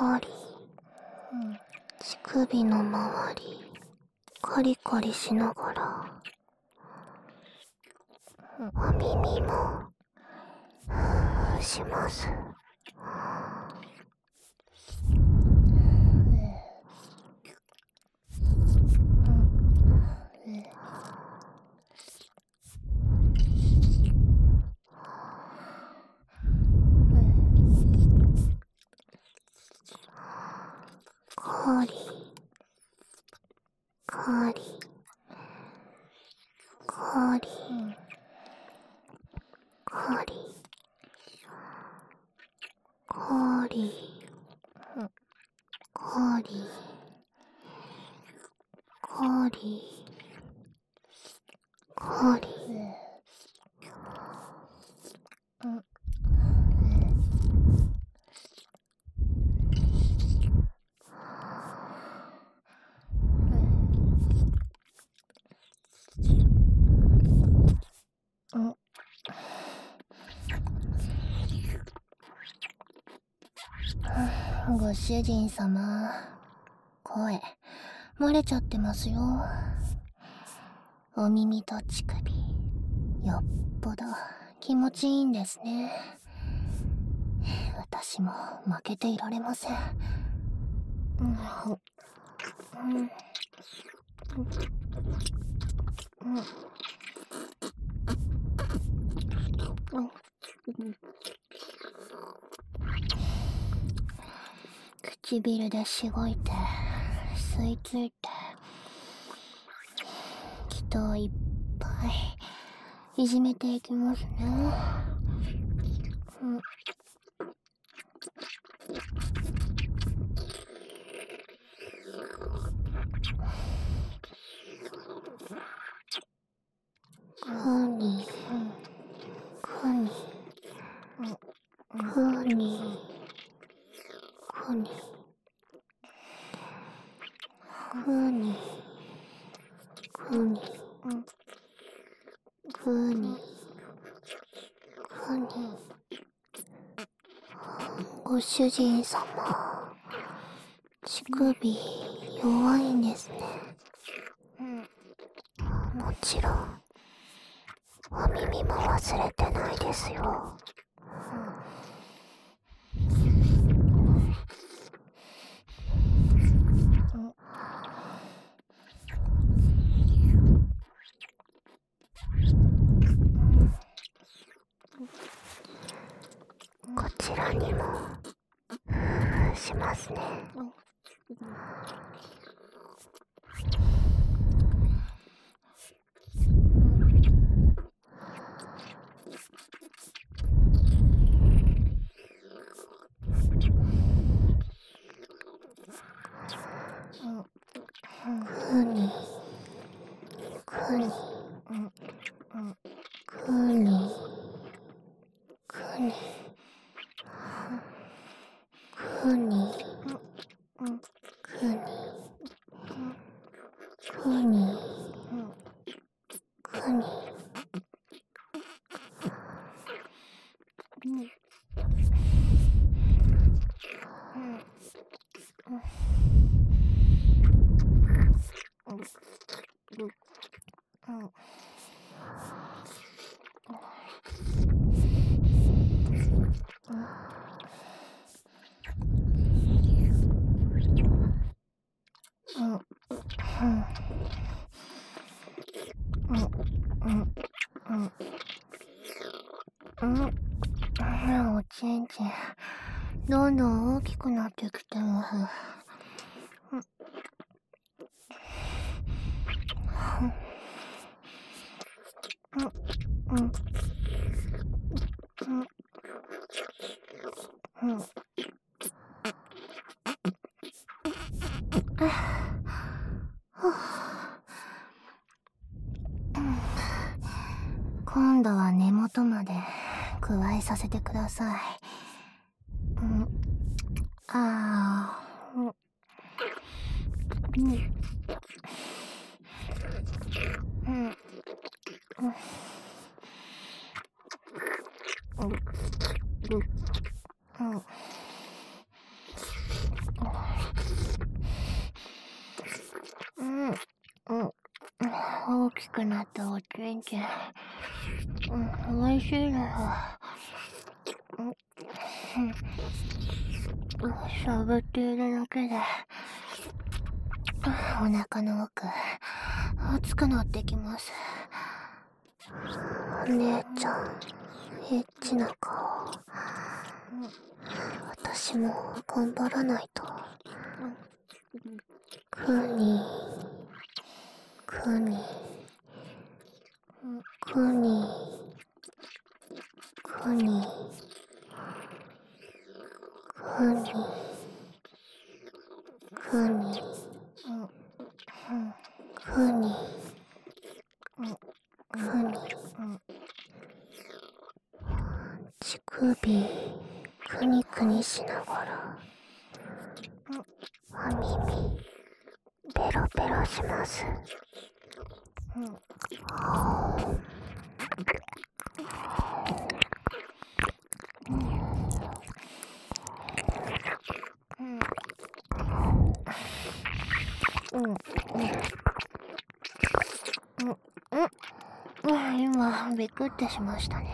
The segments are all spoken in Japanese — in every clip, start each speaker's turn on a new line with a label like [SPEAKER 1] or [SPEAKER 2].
[SPEAKER 1] カリ。乳首の周り、カリカリしながら、お耳も、ふーします。カリ、カリ、カリ、カリ、カリ、カリ、カリ、カリ。
[SPEAKER 2] ご主人様、声、漏れちゃってますよ。お耳と乳首、よっぽど気持ちいいんですね。私も負けていられません。唇でしごいて、吸い付いて、気といっぱいいじめていきますね。
[SPEAKER 1] カニ、カニ、カニ、カニ、カニ、カニ、カニ、カニ。ご主人様、乳首弱いんですね。もちろん、お耳も忘れてないですよ。こちらにも、ふーしますね。クニ、クニ、クニ、クニ、クニ、クニ、クニ、クニ。
[SPEAKER 2] おちんちん、どんどん大きくなってきてます。今度は根元まで加えさせてください。 きくなったおちんちん。美味しいです。しゃぶっているだけで、お腹の奥、熱くなってきます。
[SPEAKER 1] お姉ちゃん、エッチな顔。私も頑張らないと。クニ、クニ、クニ、クニ、クニ、クニ、クニ、クニ、乳首、くにくにしながら、お耳、ペロペロします。
[SPEAKER 2] 今、びっくってしましたね。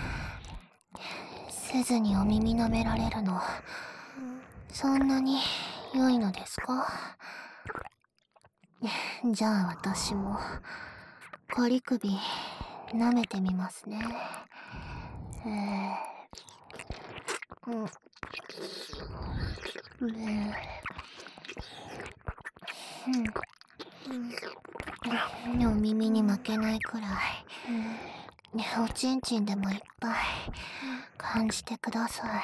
[SPEAKER 2] せずにお耳舐められるの、そんなに良いのですか？じゃあ私も、コリ首、舐めてみますね。お耳に負けないくらい、おちんちんでもいっぱい感じてください。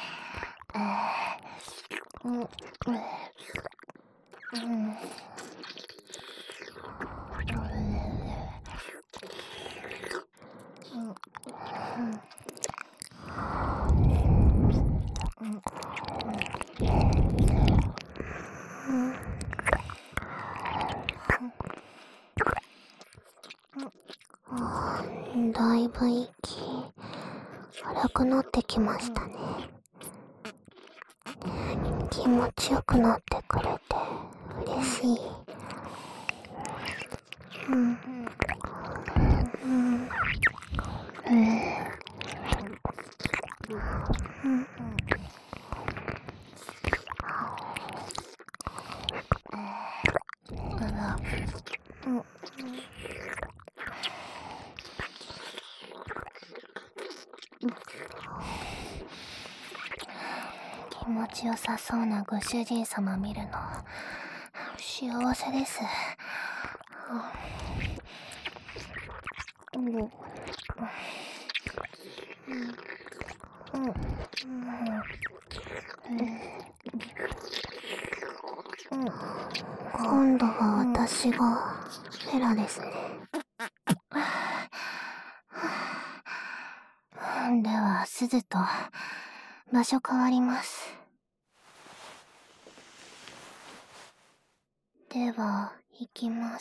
[SPEAKER 1] だいぶ息荒くなってきましたね。気持ちよくなってくれて嬉しい。
[SPEAKER 2] 気持ちよさそうなご主人様見るの幸せです。
[SPEAKER 1] 今度は私がフェラですね。
[SPEAKER 2] では鈴と場所変わります。では行きます。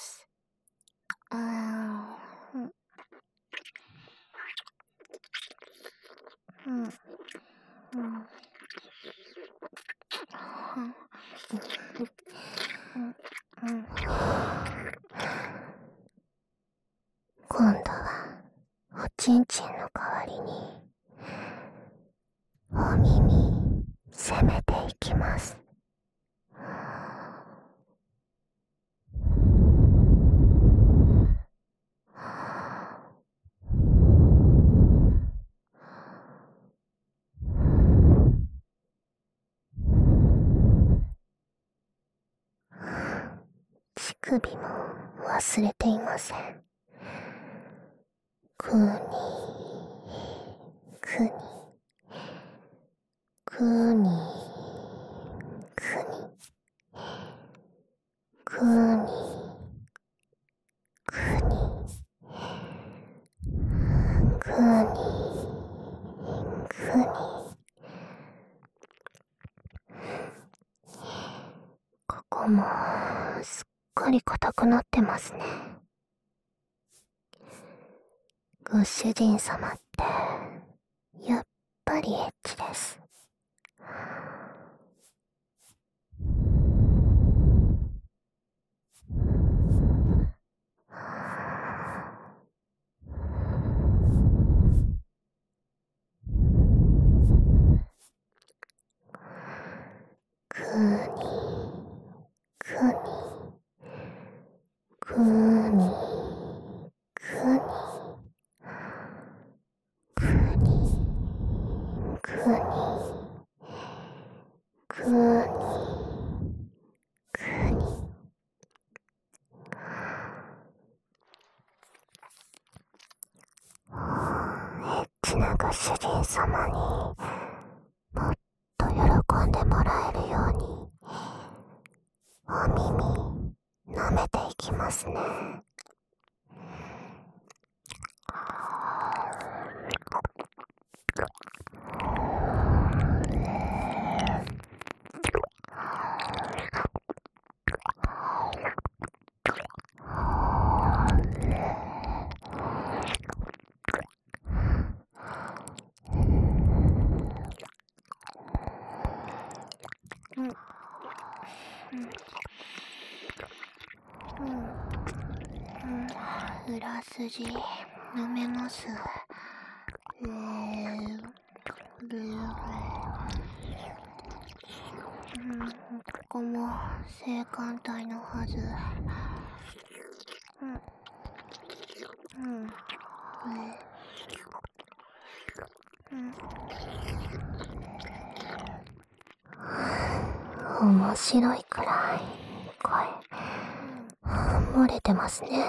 [SPEAKER 1] 今度はおちんちんの代わりにお耳攻めていきます。乳首も忘れていません。くにくにくにくにくにくにくにくに。ここもすっかり硬くなってますね。ご主人様ってやっぱりエッチです。 くに、エッチなご主人様にもっと喜んでもらえるようにお耳舐めていきますね。裏筋舐めます。ここも性感帯のはず。面白いくらい声漏れてますね。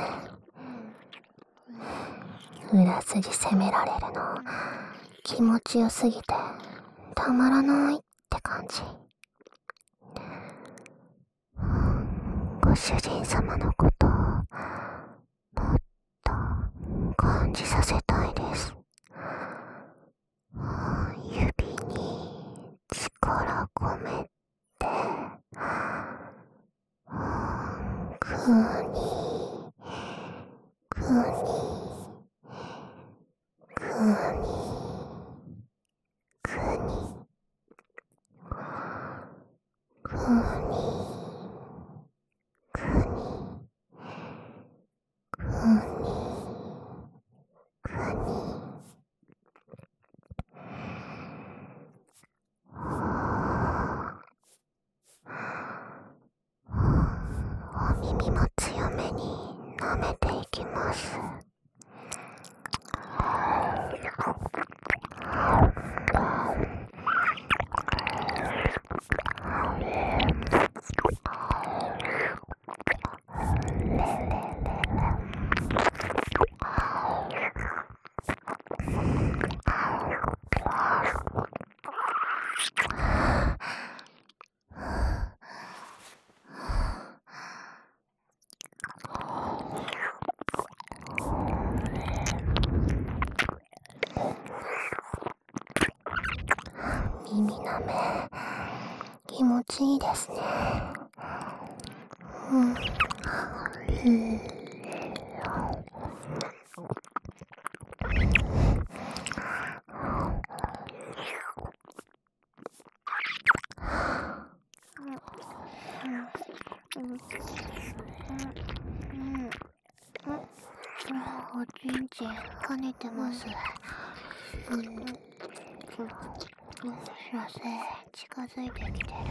[SPEAKER 1] 裏筋攻められるの気持ちよすぎてたまらないって感じ。ご主人様のことをもっと感じさせたいです。指に力込めて、くお耳も強めに舐めていきます。耳舐め気持ちいいですね。おちんちん跳ねてます。射精近づいてきてる。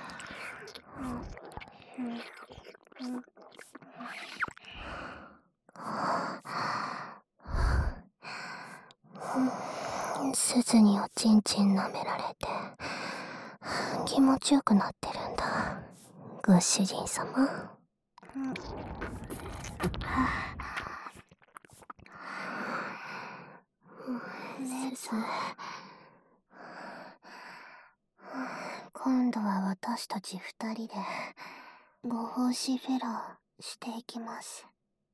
[SPEAKER 1] 鈴におちんちん舐められて気持ちよくなってるんだ、ご主人様。鈴、今度は私たち二人でご奉仕フェラーしていきます。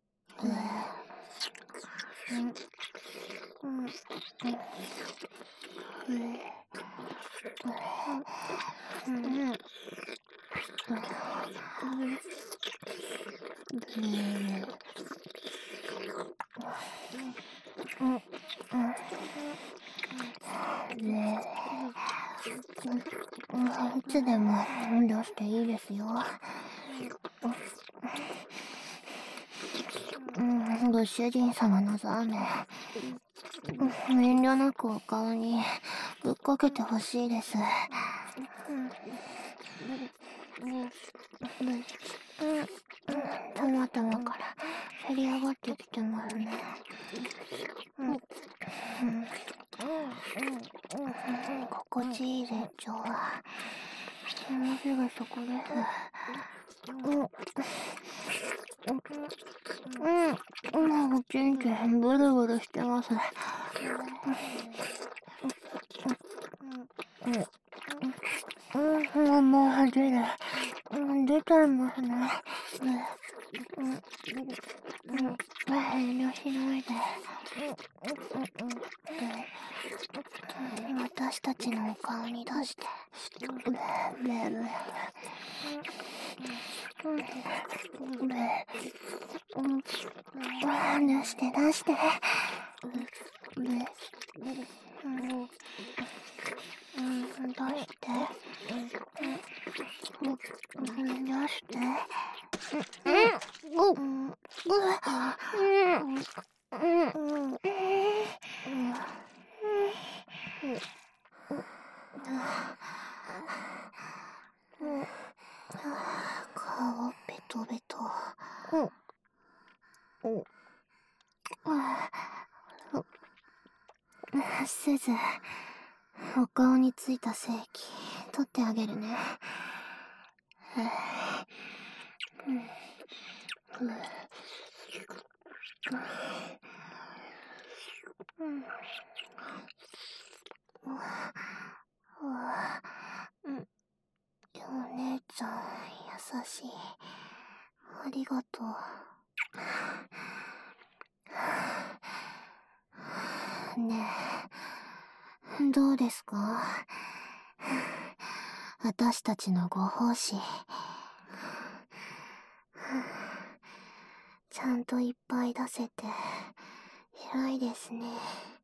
[SPEAKER 1] いつでも出していいですよ。ご主人様のザーメン、遠慮なくお顔にぶっかけてほしいです。たまたまからせり上がってきてますね。 心地いい絶頂は、もうすぐそこです。もうちんちんブルブルしてます。もう出ちゃいますね。遠慮しないで。私たちのお顔に出して。出して出して。出して。出して。顔ベトベト。すず、お顔についた精液取ってあげるね。お姉ちゃん優しい。ありがとう。ねえ、どうですか？私たちのご奉仕。ちゃんといっぱい出せて偉いですね。